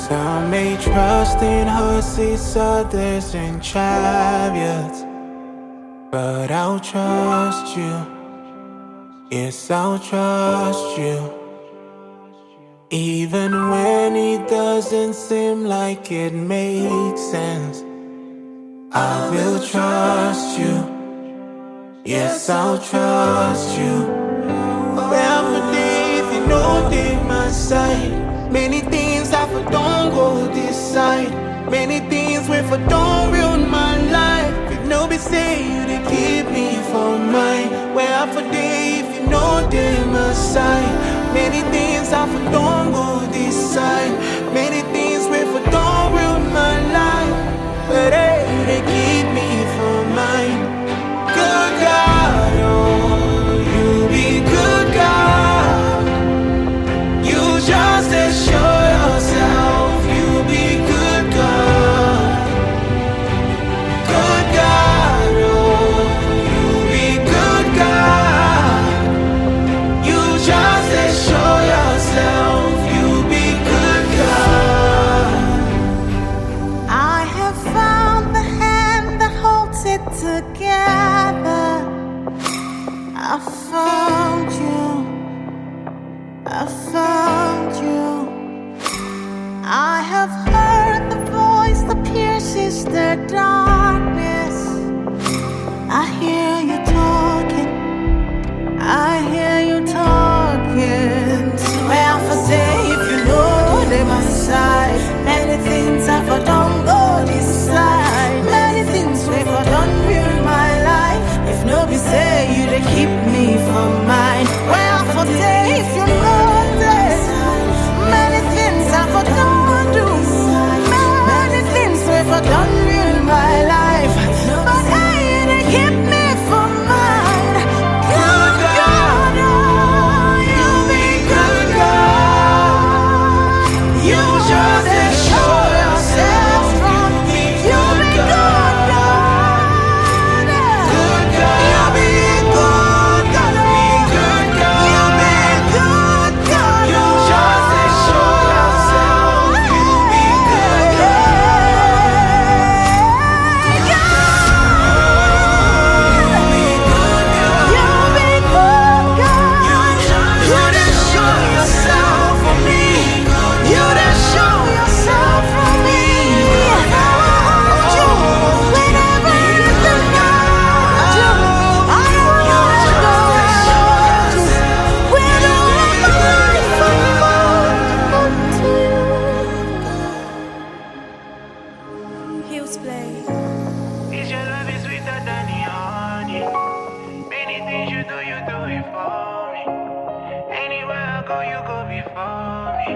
Some may trust in horses, others in chariots, but I'll trust you. Yes, I'll trust you. Even when it doesn't seem like it makes sense, I will trust you. Yes, I'll trust you. Every day, if you know they my side. Many things I for don't go this side. Many things where for don't ruin my life. If no be say you to keep me for mine. Where I for day, if you know they my side. Many things I for don't go this side. Many things where for don't ruin my life. But hey, they keep me for mine. Good God, oh, you be good God. You just show yourself, you be good God. Good God, oh, you be good God. You just show yourself, you be good God. I have found the hand that holds it together. I found you. I found you. I have heard the voice that pierces the darkness. I hear you talking. I hear you talking. Swear for say if you know they my side. Many things I for don't go this side. Many things we for don't ruin my life. If no be say you they keep me from mine. Where for say if you know this. Many things I for don't do. Many things we for don't ruin my life. But hey, they keep me from mine. Good God, oh, you be good God. You just show yourself from me. You be good God. Good God, You be good God. good God. You be good God. You just show yourself, you be good Is your love is sweeter than the honey? Many things you do it for me. Anywhere I go, you go before me.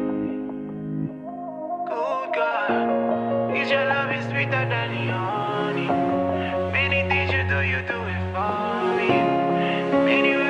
Good God, is your love is sweeter than the honey? Many things you do it for me. Anywhere